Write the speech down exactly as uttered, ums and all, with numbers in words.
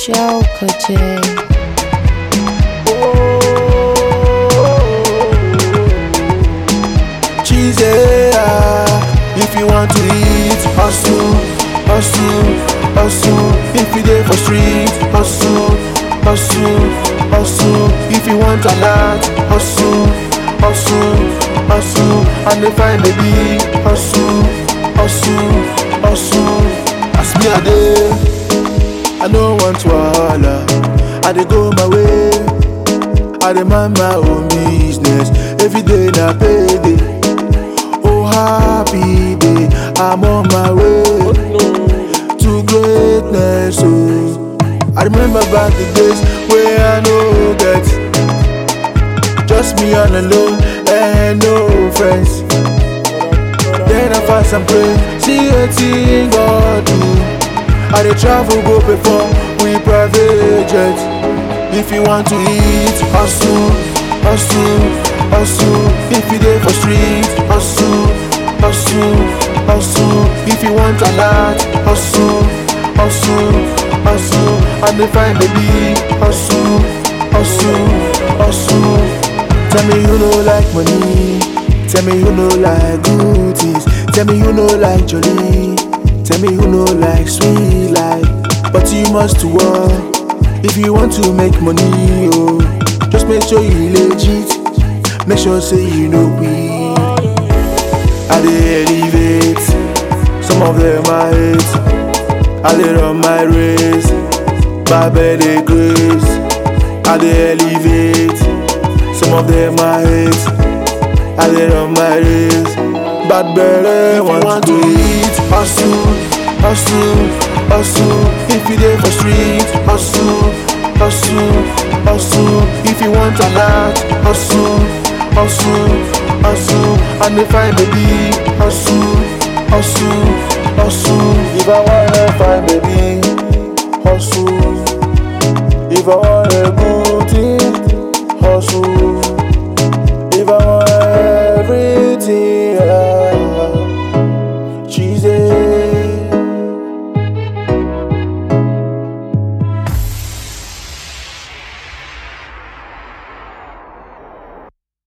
Joker J. Cheesy, if you want to eat, hustle, hustle, hustle. If you there for street, hustle, hustle, hustle. If you want a lot, hustle, hustle, hustle. And if I baby, hustle, hustle, hustle. As me a day, I don't want to wahala. I dey go my way, I dey mind my own business. Every day na payday. Oh happy day, I'm on my way to greatness. Oh, I remember back the days where I no get, just me all alone and no friends. Then I fast and pray, see a thing God do. I dey travel go perform with private jet. If you want to eat, hustle, hustle, hustle. If you there for street, hustle, hustle, hustle. If you want a lot, hustle, hustle, hustle. And if I baby, hustle, hustle, hustle. Tell me you know like money, tell me you know like good things, tell me you know like jolly, tell me you know like sweet life. But you must work if you want to make money, oh. Just make sure you legit, make sure say you know we. I dey elevate, some of them I hate. I dey run my race, my belly grace. I dey elevate, some of them I hate. I dey run my race, bad belly want, want to eat. Hustle, hustle, hustle. If you there for street, hustle, hustle, hustle. If you want a lot, hustle, hustle, hustle. And if I baby, hustle, hustle, hustle. If I wanna find baby,